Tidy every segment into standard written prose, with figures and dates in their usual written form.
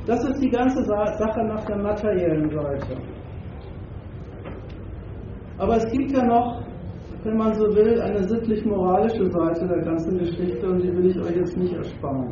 Das ist die ganze Sache nach der materiellen Seite. Aber es gibt ja noch, wenn man so will, eine sittlich-moralische Seite der ganzen Geschichte und die will ich euch jetzt nicht ersparen.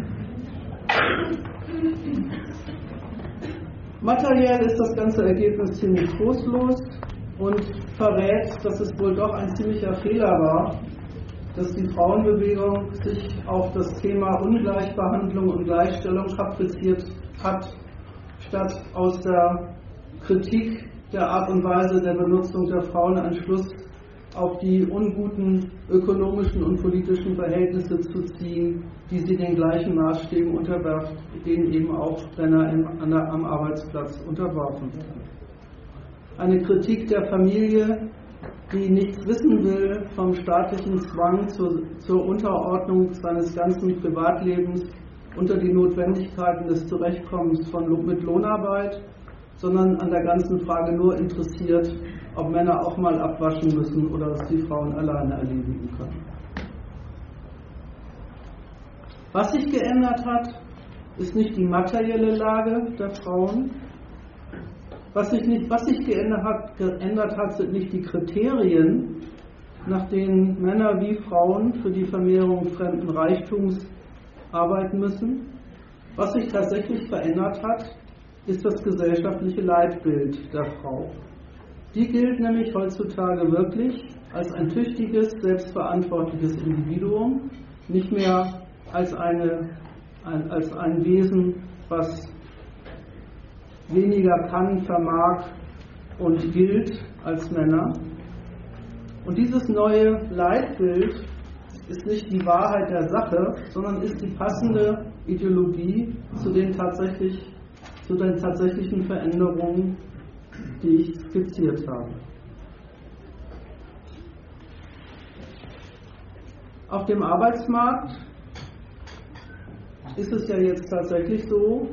Materiell ist das ganze Ergebnis ziemlich trostlos und verrät, dass es wohl doch ein ziemlicher Fehler war, dass die Frauenbewegung sich auf das Thema Ungleichbehandlung und Gleichstellung kapriziert hat, statt aus der Kritik der Art und Weise der Benutzung der Frauen einen Schluss auf die unguten ökonomischen und politischen Verhältnisse zu ziehen, die sie den gleichen Maßstäben unterwerft, denen eben auch Männer am Arbeitsplatz unterworfen werden. Eine Kritik der Familie, die nichts wissen will vom staatlichen Zwang zur Unterordnung seines ganzen Privatlebens unter die Notwendigkeiten des Zurechtkommens mit Lohnarbeit, sondern an der ganzen Frage nur interessiert, ob Männer auch mal abwaschen müssen oder dass die Frauen alleine erledigen können. Was sich geändert hat, ist nicht die materielle Lage der Frauen. Was sich geändert hat, sind nicht die Kriterien, nach denen Männer wie Frauen für die Vermehrung fremden Reichtums arbeiten müssen. Was sich tatsächlich verändert hat, ist das gesellschaftliche Leitbild der Frau. Die gilt nämlich heutzutage wirklich als ein tüchtiges, selbstverantwortliches Individuum, nicht mehr als ein Wesen, was weniger kann, vermag und gilt als Männer. Und dieses neue Leitbild ist nicht die Wahrheit der Sache, sondern ist die passende Ideologie zu den tatsächlichen Veränderungen, die ich skizziert habe. Auf dem Arbeitsmarkt ist es ja jetzt tatsächlich so,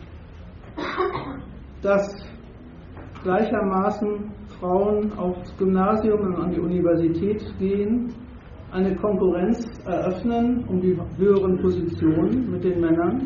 dass gleichermaßen Frauen aufs Gymnasium und an die Universität gehen, eine Konkurrenz eröffnen um die höheren Positionen mit den Männern.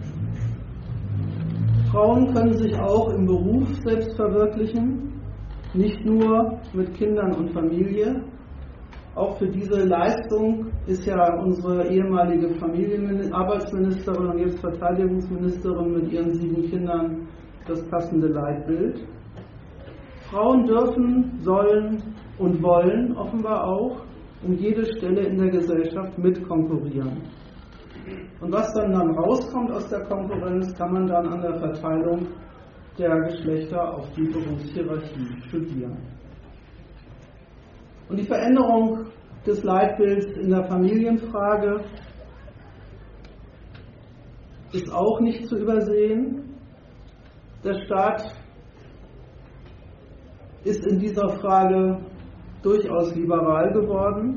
Frauen können sich auch im Beruf selbst verwirklichen, nicht nur mit Kindern und Familie. Auch für diese Leistung ist ja unsere ehemalige Arbeitsministerin und jetzt Verteidigungsministerin mit ihren 7 Kindern das passende Leitbild. Frauen dürfen, sollen und wollen offenbar auch um jede Stelle in der Gesellschaft mitkonkurrieren. Und was dann rauskommt aus der Konkurrenz, kann man dann an der Verteilung der Geschlechter auf die Berufshierarchie studieren. Und die Veränderung des Leitbilds in der Familienfrage ist auch nicht zu übersehen. Der Staat ist in dieser Frage durchaus liberal geworden.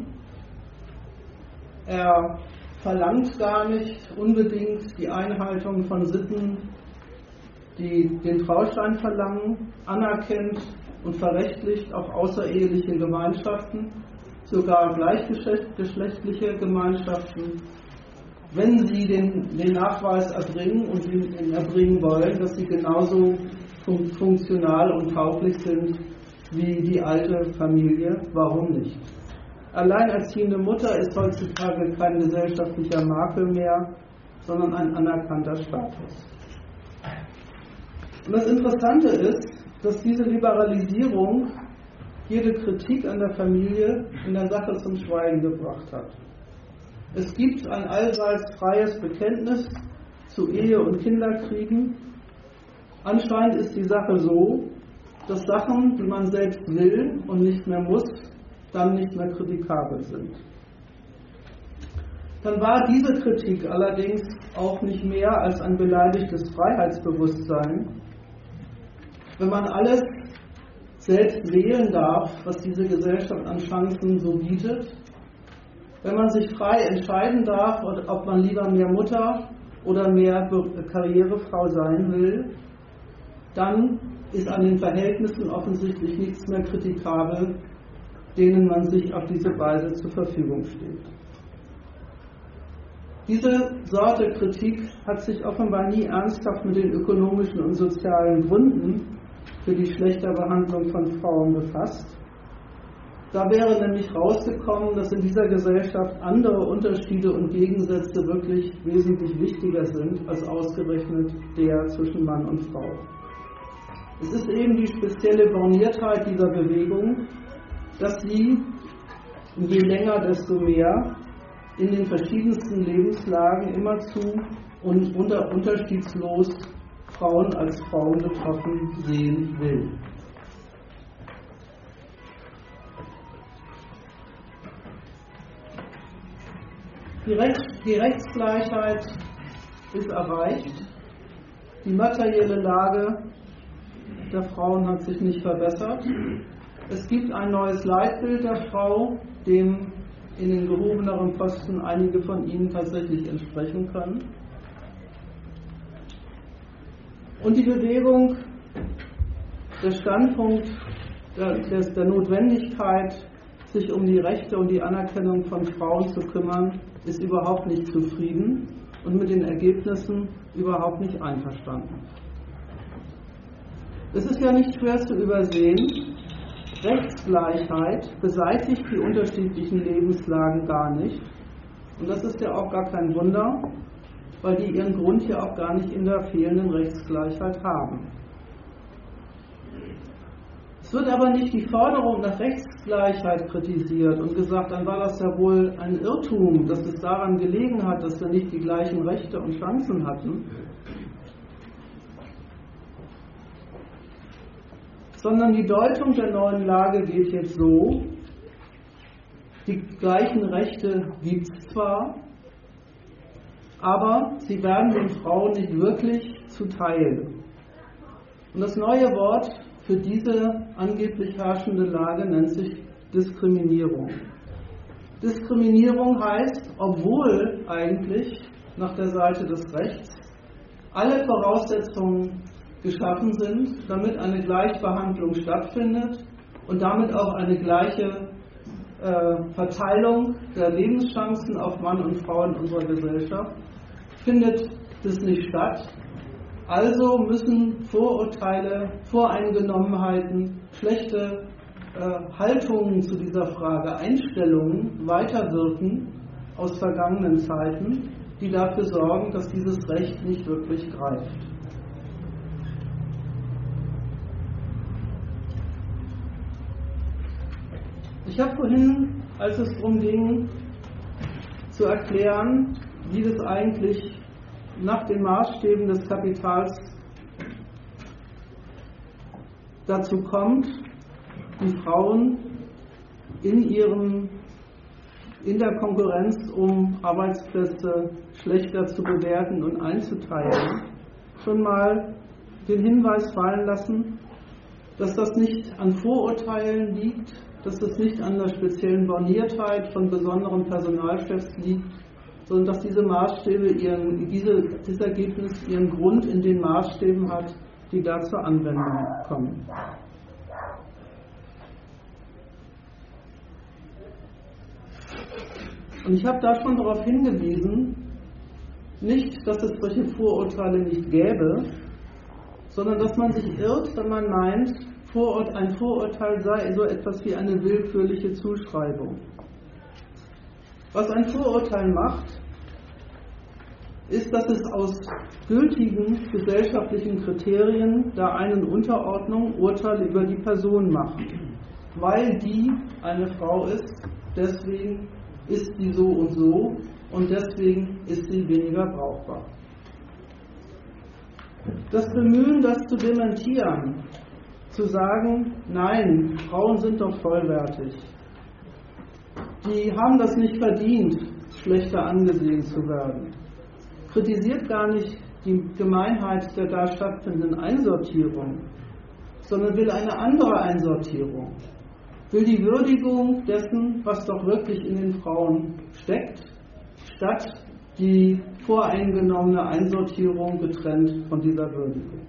Er verlangt gar nicht unbedingt die Einhaltung von Sitten, die den Trauschein verlangen, anerkennt und verrechtlicht auch außereheliche Gemeinschaften, sogar gleichgeschlechtliche Gemeinschaften, wenn sie den Nachweis erbringen und ihn erbringen wollen, dass sie genauso funktional und tauglich sind wie die alte Familie. Warum nicht? Alleinerziehende Mutter ist heutzutage kein gesellschaftlicher Makel mehr, sondern ein anerkannter Status. Und das Interessante ist, dass diese Liberalisierung jede Kritik an der Familie in der Sache zum Schweigen gebracht hat. Es gibt ein allseits freies Bekenntnis zu Ehe- und Kinderkriegen. Anscheinend ist die Sache so, dass Sachen, die man selbst will und nicht mehr muss, dann nicht mehr kritikabel sind. Dann war diese Kritik allerdings auch nicht mehr als ein beleidigtes Freiheitsbewusstsein. Wenn man alles selbst wählen darf, was diese Gesellschaft an Chancen so bietet, wenn man sich frei entscheiden darf, ob man lieber mehr Mutter oder mehr Karrierefrau sein will, dann ist an den Verhältnissen offensichtlich nichts mehr kritikabel, denen man sich auf diese Weise zur Verfügung steht. Diese Sorte Kritik hat sich offenbar nie ernsthaft mit den ökonomischen und sozialen Gründen für die schlechte Behandlung von Frauen befasst. Da wäre nämlich rausgekommen, dass in dieser Gesellschaft andere Unterschiede und Gegensätze wirklich wesentlich wichtiger sind als ausgerechnet der zwischen Mann und Frau. Es ist eben die spezielle Borniertheit dieser Bewegung, dass sie, je länger desto mehr, in den verschiedensten Lebenslagen immerzu und unterschiedslos Frauen als Frauen betroffen sehen will. Die Rechtsgleichheit ist erreicht. Die materielle Lage der Frauen hat sich nicht verbessert. Es gibt ein neues Leitbild der Frau, dem in den gehobeneren Posten einige von Ihnen tatsächlich entsprechen können. Und die Bewegung, der Standpunkt der Notwendigkeit, sich um die Rechte und die Anerkennung von Frauen zu kümmern, ist überhaupt nicht zufrieden und mit den Ergebnissen überhaupt nicht einverstanden. Es ist ja nicht schwer zu übersehen, Rechtsgleichheit beseitigt die unterschiedlichen Lebenslagen gar nicht. Und das ist ja auch gar kein Wunder, weil die ihren Grund ja auch gar nicht in der fehlenden Rechtsgleichheit haben. Es wird aber nicht die Forderung nach Rechtsgleichheit kritisiert und gesagt, dann war das ja wohl ein Irrtum, dass es daran gelegen hat, dass wir nicht die gleichen Rechte und Chancen hatten, sondern die Deutung der neuen Lage geht jetzt so: Die gleichen Rechte gibt es zwar, aber sie werden den Frauen nicht wirklich zuteil. Und das neue Wort für diese angeblich herrschende Lage nennt sich Diskriminierung. Diskriminierung heißt, obwohl eigentlich nach der Seite des Rechts alle Voraussetzungen geschaffen sind, damit eine Gleichbehandlung stattfindet und damit auch eine gleiche Verteilung der Lebenschancen auf Mann und Frau in unserer Gesellschaft, findet das nicht statt. Also müssen Vorurteile, Voreingenommenheiten, schlechte Haltungen zu dieser Frage, Einstellungen weiterwirken aus vergangenen Zeiten, die dafür sorgen, dass dieses Recht nicht wirklich greift. Ich habe vorhin, als es darum ging, zu erklären, wie das eigentlich nach den Maßstäben des Kapitals dazu kommt, die Frauen in der Konkurrenz um Arbeitsplätze schlechter zu bewerten und einzuteilen, schon mal den Hinweis fallen lassen, dass das nicht an Vorurteilen liegt, dass das nicht an der speziellen Borniertheit von besonderen Personalchefs liegt, sondern dass diese Maßstäbe dieses Ergebnis ihren Grund in den Maßstäben hat, die da zur Anwendung kommen. Und ich habe da schon darauf hingewiesen, nicht, dass es solche Vorurteile nicht gäbe, sondern dass man sich irrt, wenn man meint, ein Vorurteil sei so etwas wie eine willkürliche Zuschreibung. Was ein Vorurteil macht, ist, dass es aus gültigen gesellschaftlichen Kriterien der einen Unterordnung Urteile über die Person macht. Weil die eine Frau ist, deswegen ist sie so und deswegen ist sie weniger brauchbar. Das Bemühen, das zu dementieren, zu sagen, nein, Frauen sind doch vollwertig, die haben das nicht verdient, schlechter angesehen zu werden, kritisiert gar nicht die Gemeinheit der da stattfindenden Einsortierung, sondern will eine andere Einsortierung, will die Würdigung dessen, was doch wirklich in den Frauen steckt, statt die voreingenommene Einsortierung getrennt von dieser Würdigung.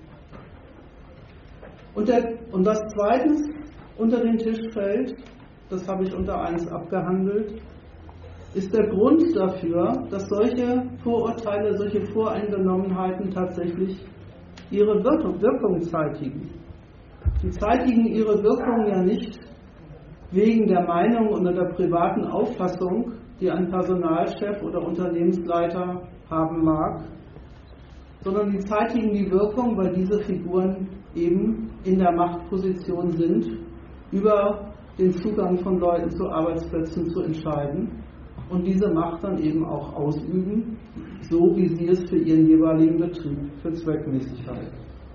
Und was zweitens unter den Tisch fällt, das habe ich unter 1 abgehandelt, ist der Grund dafür, dass solche Vorurteile, solche Voreingenommenheiten tatsächlich ihre Wirkung zeitigen. Die zeitigen ihre Wirkung ja nicht wegen der Meinung oder der privaten Auffassung, die ein Personalchef oder Unternehmensleiter haben mag, sondern die zeitigen die Wirkung, weil diese Figuren eben in der Machtposition sind, über den Zugang von Leuten zu Arbeitsplätzen zu entscheiden und diese Macht dann eben auch ausüben, so wie sie es für ihren jeweiligen Betrieb für zweckmäßig halten.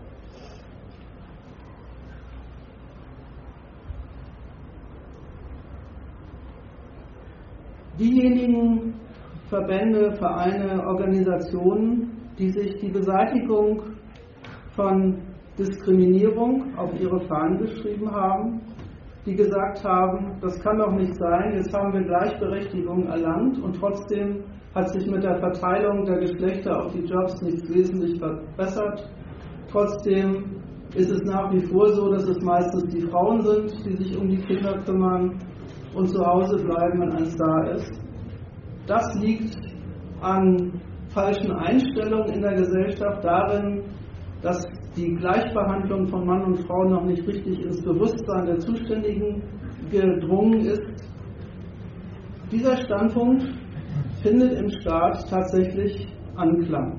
Diejenigen Verbände, Vereine, Organisationen, die sich die Beseitigung von Diskriminierung auf ihre Fahnen geschrieben haben, die gesagt haben, das kann doch nicht sein, jetzt haben wir Gleichberechtigung erlangt und trotzdem hat sich mit der Verteilung der Geschlechter auf die Jobs nichts wesentlich verbessert. Trotzdem ist es nach wie vor so, dass es meistens die Frauen sind, die sich um die Kinder kümmern und zu Hause bleiben, wenn eins da ist. Das liegt an falschen Einstellungen in der Gesellschaft, darin, dass die Gleichbehandlung von Mann und Frau noch nicht richtig ins Bewusstsein der Zuständigen gedrungen ist. Dieser Standpunkt findet im Staat tatsächlich Anklang.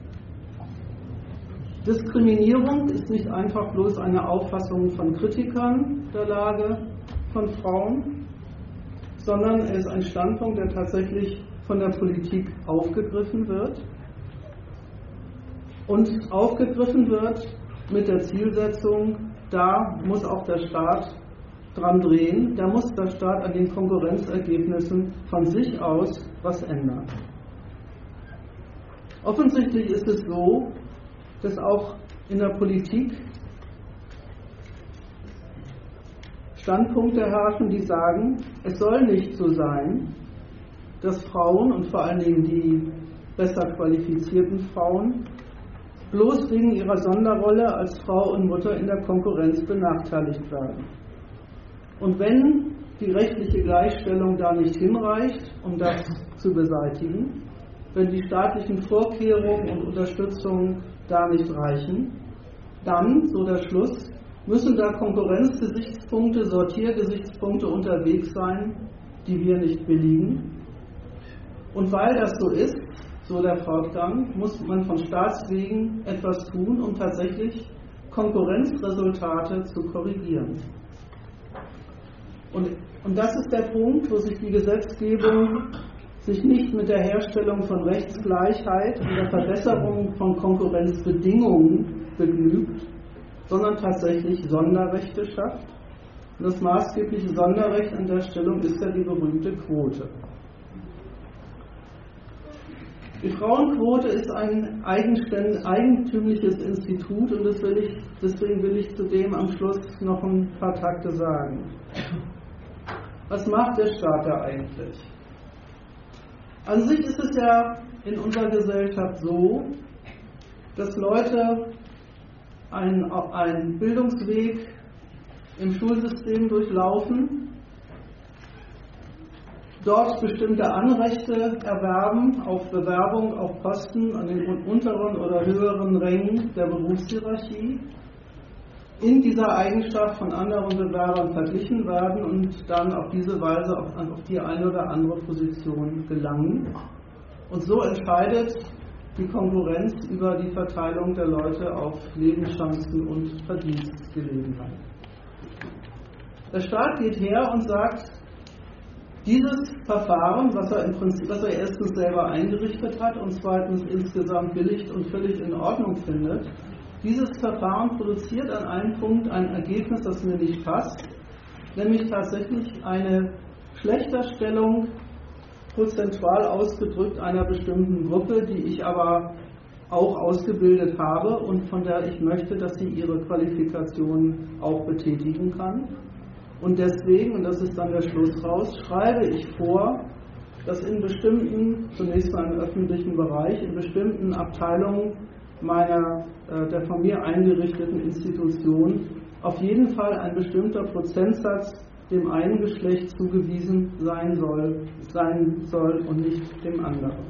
Diskriminierung ist nicht einfach bloß eine Auffassung von Kritikern der Lage von Frauen, sondern er ist ein Standpunkt, der tatsächlich von der Politik aufgegriffen wird und aufgegriffen wird mit der Zielsetzung, da muss auch der Staat dran drehen, da muss der Staat an den Konkurrenzergebnissen von sich aus was ändern. Offensichtlich ist es so, dass auch in der Politik Standpunkte herrschen, die sagen, es soll nicht so sein, dass Frauen und vor allen Dingen die besser qualifizierten Frauen bloß wegen ihrer Sonderrolle als Frau und Mutter in der Konkurrenz benachteiligt werden. Und wenn die rechtliche Gleichstellung da nicht hinreicht, um das zu beseitigen, wenn die staatlichen Vorkehrungen und Unterstützung da nicht reichen, dann, so der Schluss, müssen da Konkurrenzgesichtspunkte, Sortiergesichtspunkte unterwegs sein, die wir nicht billigen. Und weil das so ist, so der Fortgang, muss man von Staatswegen etwas tun, um tatsächlich Konkurrenzresultate zu korrigieren. Und das ist der Punkt, wo sich die Gesetzgebung sich nicht mit der Herstellung von Rechtsgleichheit und der Verbesserung von Konkurrenzbedingungen begnügt, sondern tatsächlich Sonderrechte schafft. Und das maßgebliche Sonderrecht an der Stellung ist ja die berühmte Quote. Die Frauenquote ist ein eigentümliches Institut und deswegen will ich zudem am Schluss noch ein paar Takte sagen. Was macht der Staat da eigentlich? An sich ist es ja in unserer Gesellschaft so, dass Leute einen Bildungsweg im Schulsystem durchlaufen, dort bestimmte Anrechte erwerben auf Bewerbung auf Posten an den unteren oder höheren Rängen der Berufshierarchie, in dieser Eigenschaft von anderen Bewerbern verglichen werden und dann auf diese Weise auf die eine oder andere Position gelangen. Und so entscheidet die Konkurrenz über die Verteilung der Leute auf Lebenschancen und Verdienstgelegenheit. Der Staat geht her und sagt, dieses Verfahren, was er erstens selber eingerichtet hat und zweitens insgesamt billigt und völlig in Ordnung findet, dieses Verfahren produziert an einem Punkt ein Ergebnis, das mir nicht passt, nämlich tatsächlich eine Schlechterstellung prozentual ausgedrückt einer bestimmten Gruppe, die ich aber auch ausgebildet habe und von der ich möchte, dass sie ihre Qualifikationen auch betätigen kann. Und deswegen, und das ist dann der Schluss raus, schreibe ich vor, dass in bestimmten, zunächst mal im öffentlichen Bereich, in bestimmten Abteilungen der von mir eingerichteten Institution auf jeden Fall ein bestimmter Prozentsatz dem einen Geschlecht zugewiesen sein soll und nicht dem anderen.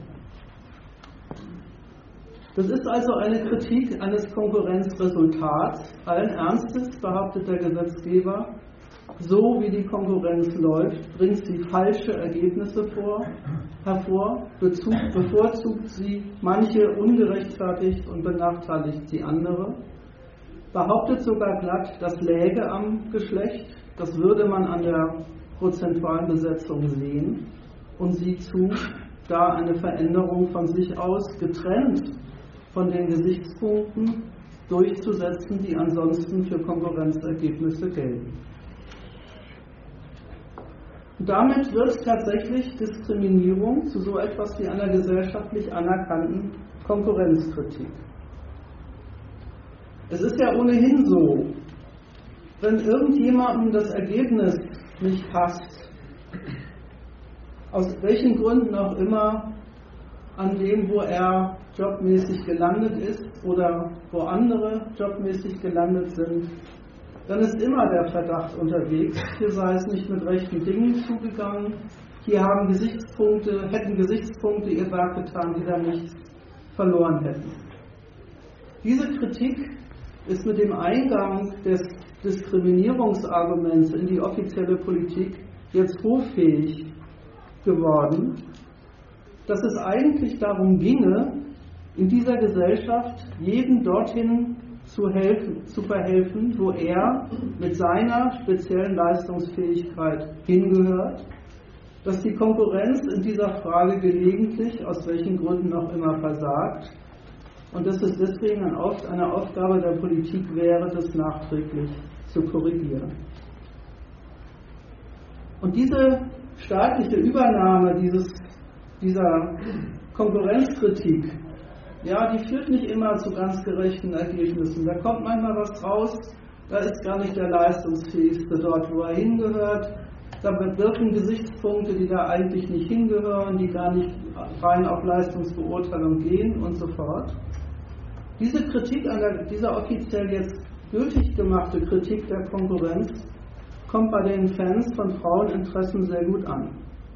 Das ist also eine Kritik eines Konkurrenzresultats. Allen Ernstes behauptet der Gesetzgeber, so wie die Konkurrenz läuft, bringt sie falsche Ergebnisse hervor, bevorzugt sie manche ungerechtfertigt und benachteiligt sie andere, behauptet sogar glatt, das läge am Geschlecht, das würde man an der prozentualen Besetzung sehen, und sieht zu, da eine Veränderung von sich aus getrennt von den Gesichtspunkten durchzusetzen, die ansonsten für Konkurrenzergebnisse gelten. Und damit wird tatsächlich Diskriminierung zu so etwas wie einer gesellschaftlich anerkannten Konkurrenzkritik. Es ist ja ohnehin so, wenn irgendjemandem das Ergebnis nicht passt, aus welchen Gründen auch immer, an dem, wo er jobmäßig gelandet ist oder wo andere jobmäßig gelandet sind, dann ist immer der Verdacht unterwegs, hier sei es nicht mit rechten Dingen zugegangen, hier hätten Gesichtspunkte ihr Werk getan, die da nichts verloren hätten. Diese Kritik ist mit dem Eingang des Diskriminierungsarguments in die offizielle Politik jetzt hoffähig geworden, dass es eigentlich darum ginge, in dieser Gesellschaft jedem dorthin zu verhelfen, wo er mit seiner speziellen Leistungsfähigkeit hingehört, dass die Konkurrenz in dieser Frage gelegentlich, aus welchen Gründen auch immer, versagt und dass es deswegen eine Aufgabe der Politik wäre, das nachträglich zu korrigieren. Und diese staatliche Übernahme dieser Konkurrenzkritik, ja, die führt nicht immer zu ganz gerechten Ergebnissen. Da kommt manchmal was raus, da ist gar nicht der Leistungsfähigste dort, wo er hingehört. Da wirken Gesichtspunkte, die da eigentlich nicht hingehören, die gar nicht rein auf Leistungsbeurteilung gehen und so fort. Diese Kritik, dieser offiziell jetzt gültig gemachte Kritik der Konkurrenz, kommt bei den Fans von Fraueninteressen sehr gut an.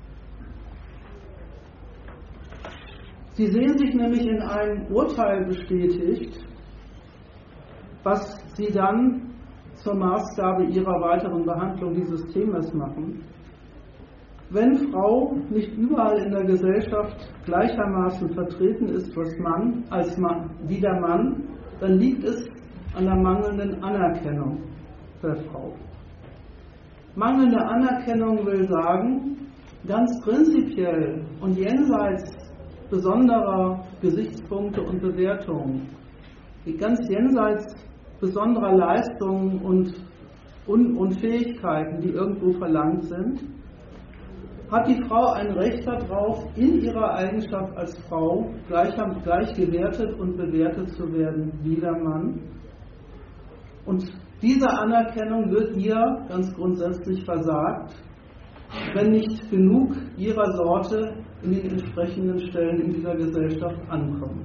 Sie sehen sich nämlich in einem Urteil bestätigt, was sie dann zur Maßgabe ihrer weiteren Behandlung dieses Themas machen. Wenn Frau nicht überall in der Gesellschaft gleichermaßen vertreten ist wie der Mann, dann liegt es an der mangelnden Anerkennung der Frau. Mangelnde Anerkennung will sagen, ganz prinzipiell und jenseits besonderer Gesichtspunkte und Bewertungen, ganz jenseits besonderer Leistungen und Fähigkeiten, die irgendwo verlangt sind, hat die Frau ein Recht darauf, in ihrer Eigenschaft als Frau gleich gewertet und bewertet zu werden wie der Mann. Und diese Anerkennung wird ihr ganz grundsätzlich versagt, wenn nicht genug ihrer Sorte in den entsprechenden Stellen in dieser Gesellschaft ankommen.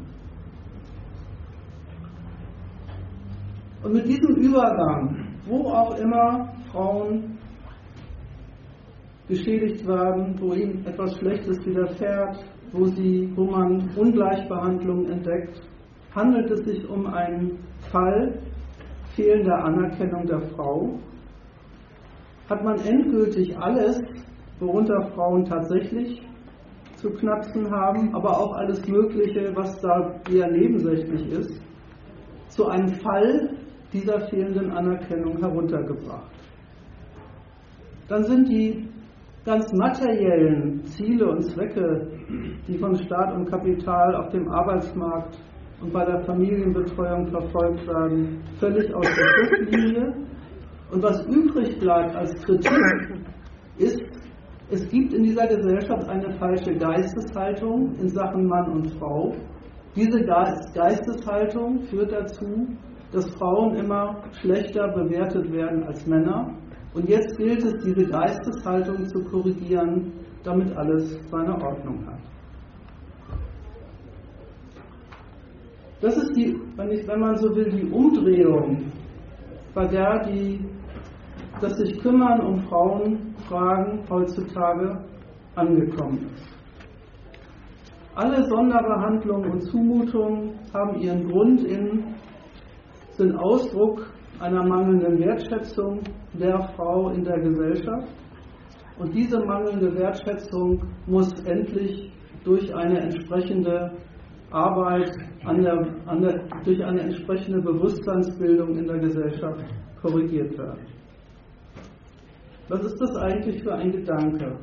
Und mit diesem Übergang, wo auch immer Frauen geschädigt werden, wo ihnen etwas Schlechtes widerfährt, wo man Ungleichbehandlung entdeckt, handelt es sich um einen Fall fehlender Anerkennung der Frau. Hat man endgültig alles, worunter Frauen tatsächlich zu knapsen haben, aber auch alles Mögliche, was da eher nebensächlich ist, zu einem Fall dieser fehlenden Anerkennung heruntergebracht. Dann sind die ganz materiellen Ziele und Zwecke, die von Staat und Kapital auf dem Arbeitsmarkt und bei der Familienbetreuung verfolgt werden, völlig aus der Schlusslinie. Und was übrig bleibt als Kritik ist, es gibt in dieser Gesellschaft eine falsche Geisteshaltung in Sachen Mann und Frau. Diese Geisteshaltung führt dazu, dass Frauen immer schlechter bewertet werden als Männer. Und jetzt gilt es, diese Geisteshaltung zu korrigieren, damit alles seine Ordnung hat. Das ist wenn man so will, die Umdrehung, bei der die das sich Kümmern um Frauenfragen heutzutage angekommen ist. Alle Sonderbehandlungen und Zumutungen haben ihren Grund sind Ausdruck einer mangelnden Wertschätzung der Frau in der Gesellschaft. Und diese mangelnde Wertschätzung muss endlich durch eine entsprechende Arbeit, durch eine entsprechende Bewusstseinsbildung in der Gesellschaft korrigiert werden. Was ist das eigentlich für ein Gedanke?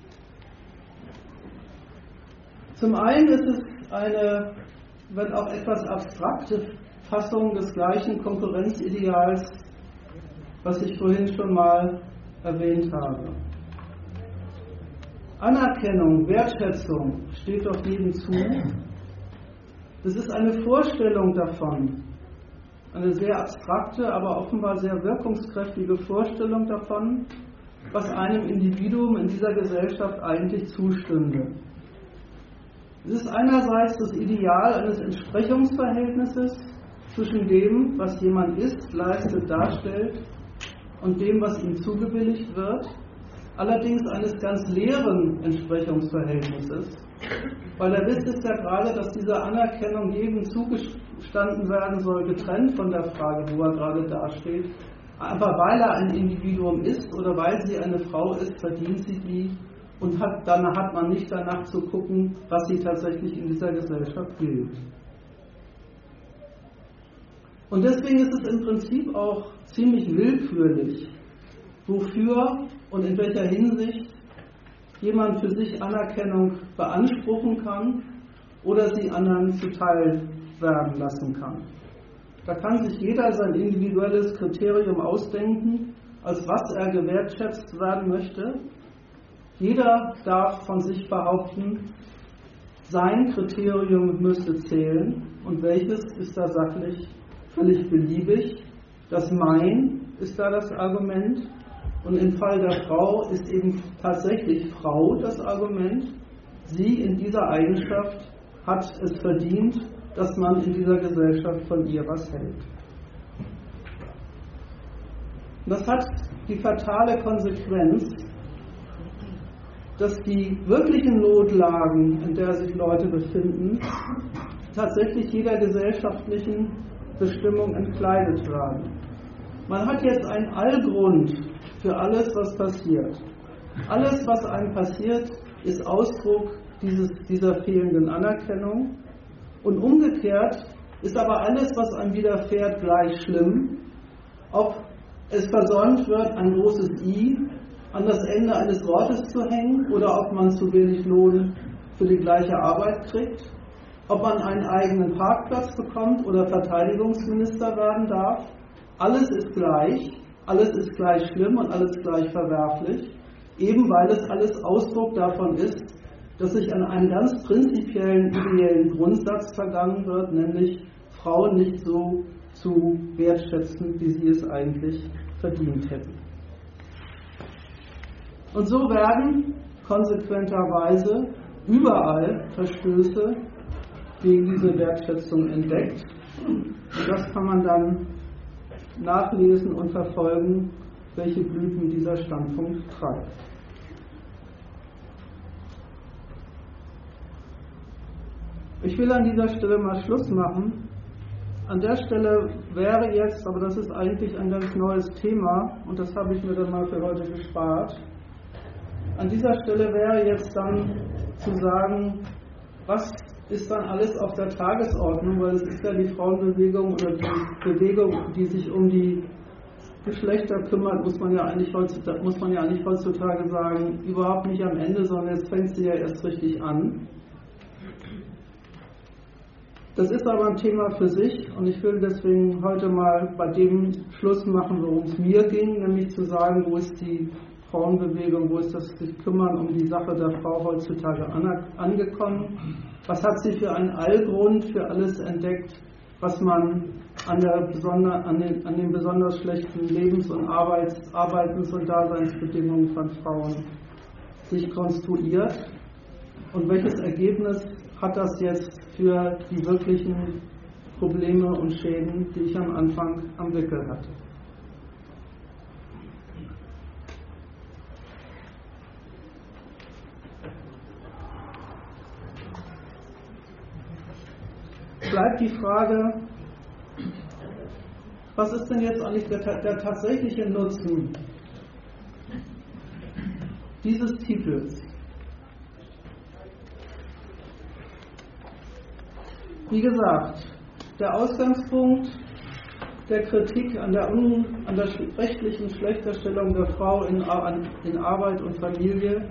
Zum einen ist es eine, wenn auch etwas abstrakte Fassung des gleichen Konkurrenzideals, was ich vorhin schon mal erwähnt habe. Anerkennung, Wertschätzung steht doch jedem zu. Das ist eine Vorstellung davon, eine sehr abstrakte, aber offenbar sehr wirkungskräftige Vorstellung davon, was einem Individuum in dieser Gesellschaft eigentlich zustünde. Es ist einerseits das Ideal eines Entsprechungsverhältnisses zwischen dem, was jemand ist, leistet, darstellt und dem, was ihm zugebilligt wird, allerdings eines ganz leeren Entsprechungsverhältnisses, weil der Witz ist ja gerade, dass diese Anerkennung jedem zugestanden werden soll, getrennt von der Frage, wo er gerade dasteht. Aber weil er ein Individuum ist oder weil sie eine Frau ist, verdient sie die und dann hat man nicht danach zu gucken, was sie tatsächlich in dieser Gesellschaft gilt. Und deswegen ist es im Prinzip auch ziemlich willkürlich, wofür und in welcher Hinsicht jemand für sich Anerkennung beanspruchen kann oder sie anderen zuteil werden lassen kann. Da kann sich jeder sein individuelles Kriterium ausdenken, als was er gewertschätzt werden möchte. Jeder darf von sich behaupten, sein Kriterium müsste zählen und welches ist da sachlich völlig beliebig. Das Mein ist da das Argument und im Fall der Frau ist eben tatsächlich Frau das Argument. Sie in dieser Eigenschaft hat es verdient, dass man in dieser Gesellschaft von ihr was hält. Das hat die fatale Konsequenz, dass die wirklichen Notlagen, in der sich Leute befinden, tatsächlich jeder gesellschaftlichen Bestimmung entkleidet werden. Man hat jetzt einen Allgrund für alles, was passiert. Alles, was einem passiert, ist Ausdruck dieser fehlenden Anerkennung. Und umgekehrt ist aber alles, was einem widerfährt, gleich schlimm. Ob es versäumt wird, ein großes I an das Ende eines Wortes zu hängen oder ob man zu wenig Lohn für die gleiche Arbeit kriegt, ob man einen eigenen Parkplatz bekommt oder Verteidigungsminister werden darf. Alles ist gleich schlimm und alles gleich verwerflich, eben weil es alles Ausdruck davon ist, dass sich an einen ganz prinzipiellen, ideellen Grundsatz vergangen wird, nämlich Frauen nicht so zu wertschätzen, wie sie es eigentlich verdient hätten. Und so werden konsequenterweise überall Verstöße gegen diese Wertschätzung entdeckt. Und das kann man dann nachlesen und verfolgen, welche Blüten dieser Standpunkt treibt. Ich will an dieser Stelle mal Schluss machen. An der Stelle wäre jetzt, aber das ist eigentlich ein ganz neues Thema und das habe ich mir dann mal für heute gespart. An dieser Stelle wäre jetzt dann zu sagen, was ist dann alles auf der Tagesordnung, weil es ist ja die Frauenbewegung oder die Bewegung, die sich um die Geschlechter kümmert, muss man ja eigentlich heutzutage sagen, überhaupt nicht am Ende, sondern jetzt fängt sie ja erst richtig an. Das ist aber ein Thema für sich und ich will deswegen heute mal bei dem Schluss machen, worum es mir ging, nämlich zu sagen, wo ist die Frauenbewegung, wo ist das sich kümmern um die Sache der Frau heutzutage angekommen, was hat sie für einen Allgrund für alles entdeckt, was man an den besonders schlechten Lebens- und Arbeitens- und Daseinsbedingungen von Frauen sich konstruiert und welches Ergebnis hat das jetzt für die wirklichen Probleme und Schäden, die ich am Anfang am Wickel hatte. bleibt die Frage, was ist denn jetzt eigentlich der tatsächliche Nutzen dieses Titels? Wie gesagt, der Ausgangspunkt der Kritik an der rechtlichen Schlechterstellung der Frau in Arbeit und Familie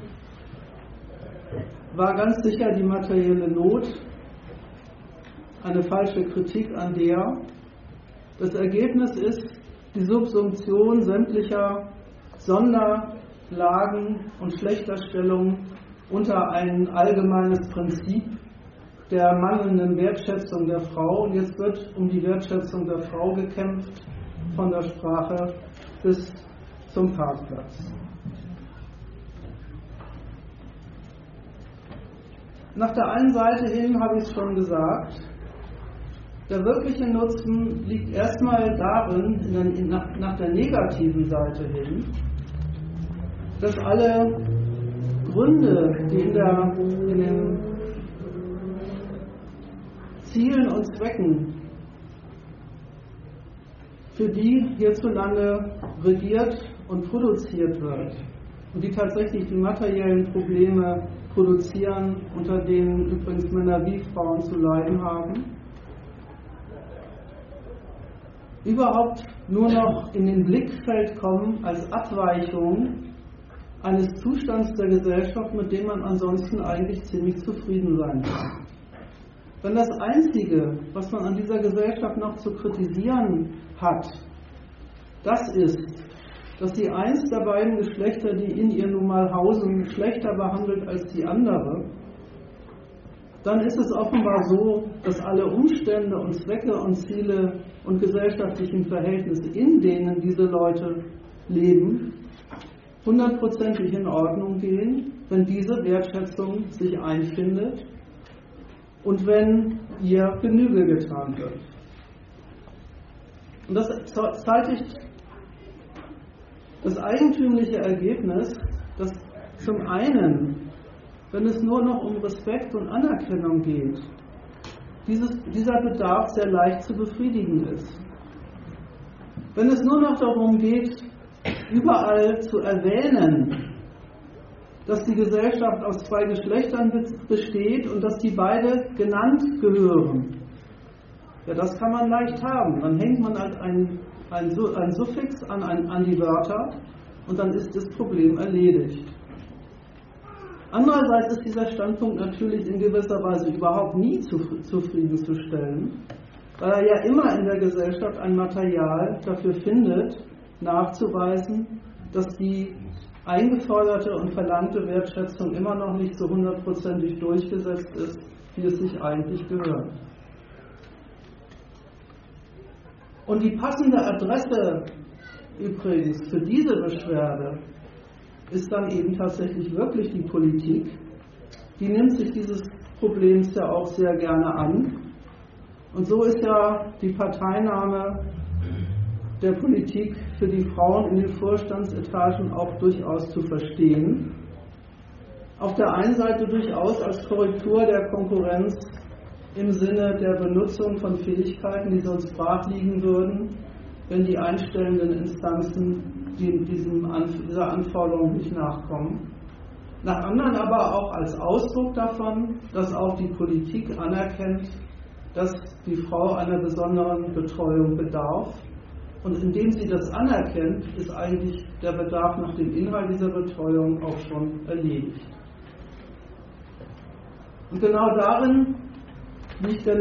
war ganz sicher die materielle Not, eine falsche Kritik an der. Das Ergebnis ist die Subsumption sämtlicher Sonderlagen und Schlechterstellungen unter ein allgemeines Prinzip der mangelnden Wertschätzung der Frau. Und jetzt wird um die Wertschätzung der Frau gekämpft, von der Sprache bis zum Parkplatz. Nach der einen Seite hin habe ich es schon gesagt, der wirkliche Nutzen liegt erstmal darin, nach der negativen Seite hin, dass alle Gründe, die in den Zielen und Zwecken, für die hierzulande regiert und produziert wird und die tatsächlich die materiellen Probleme produzieren, unter denen übrigens Männer wie Frauen zu leiden haben, überhaupt nur noch in den Blickfeld kommen als Abweichung eines Zustands der Gesellschaft, mit dem man ansonsten eigentlich ziemlich zufrieden sein kann. Wenn das Einzige, was man an dieser Gesellschaft noch zu kritisieren hat, das ist, dass die eins der beiden Geschlechter, die in ihr nun mal hausen, schlechter behandelt als die andere, dann ist es offenbar so, dass alle Umstände und Zwecke und Ziele und gesellschaftlichen Verhältnisse, in denen diese Leute leben, 100%ig in Ordnung gehen, wenn diese Wertschätzung sich einfindet und wenn ihr Genüge getan wird. Und das zeitigt das eigentümliche Ergebnis, dass zum einen, wenn es nur noch um Respekt und Anerkennung geht, dieser Bedarf sehr leicht zu befriedigen ist. Wenn es nur noch darum geht, überall zu erwähnen, dass die Gesellschaft aus zwei Geschlechtern besteht und dass die beide genannt gehören, ja, das kann man leicht haben. Dann hängt man halt ein Suffix an die Wörter und dann ist das Problem erledigt. Andererseits ist dieser Standpunkt natürlich in gewisser Weise überhaupt nie zufriedenzustellen, weil er ja immer in der Gesellschaft ein Material dafür findet, nachzuweisen, dass die eingeforderte und verlangte Wertschätzung immer noch nicht so 100%ig durchgesetzt ist, wie es sich eigentlich gehört. Und die passende Adresse übrigens für diese Beschwerde ist dann eben tatsächlich wirklich die Politik. Die nimmt sich dieses Problems ja auch sehr gerne an. Und so ist ja die Parteinahme der Politik für die Frauen in den Vorstandsetagen auch durchaus zu verstehen. Auf der einen Seite durchaus als Korrektur der Konkurrenz im Sinne der Benutzung von Fähigkeiten, die sonst brach liegen würden, wenn die einstellenden Instanzen dieser Anforderung nicht nachkommen. Nach anderen aber auch als Ausdruck davon, dass auch die Politik anerkennt, dass die Frau einer besonderen Betreuung bedarf. Und indem sie das anerkennt, ist eigentlich der Bedarf nach dem Inhalt dieser Betreuung auch schon erledigt. Und genau darin liegt der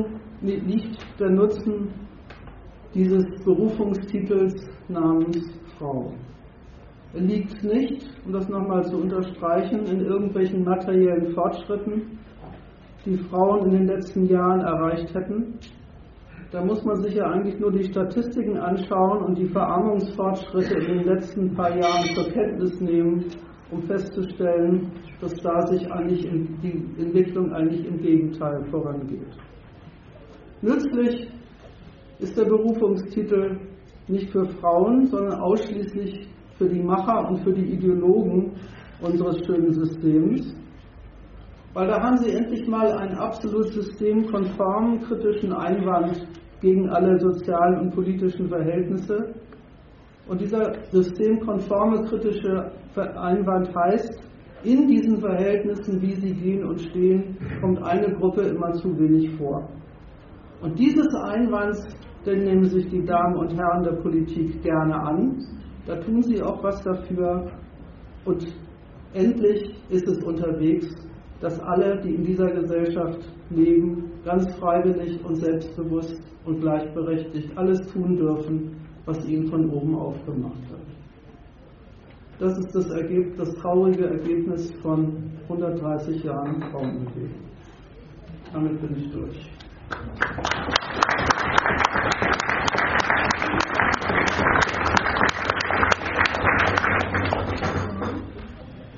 Nutzen dieses Berufungstitels namens Frau. Er liegt nicht, um das nochmal zu unterstreichen, in irgendwelchen materiellen Fortschritten, die Frauen in den letzten Jahren erreicht hätten. Da muss man sich ja eigentlich nur die Statistiken anschauen und die Verarmungsfortschritte in den letzten paar Jahren zur Kenntnis nehmen, um festzustellen, dass da sich eigentlich die Entwicklung eigentlich im Gegenteil vorangeht. Nützlich ist der Berufungstitel nicht für Frauen, sondern ausschließlich für die Macher und für die Ideologen unseres schönen Systems, Weil da haben Sie endlich mal einen absolut systemkonformen kritischen Einwand gegen alle sozialen und politischen Verhältnisse. Und dieser systemkonforme kritische Einwand heißt, in diesen Verhältnissen, wie sie gehen und stehen, kommt eine Gruppe immer zu wenig vor. Und dieses Einwands, den nehmen sich die Damen und Herren der Politik gerne an. Da tun sie auch was dafür. Und endlich ist es unterwegs, dass alle, die in dieser Gesellschaft leben, ganz freiwillig und selbstbewusst und gleichberechtigt alles tun dürfen, was ihnen von oben aufgemacht wird. Das ist das traurige Ergebnis von 130 Jahren Frauenbewegung. Damit bin ich durch.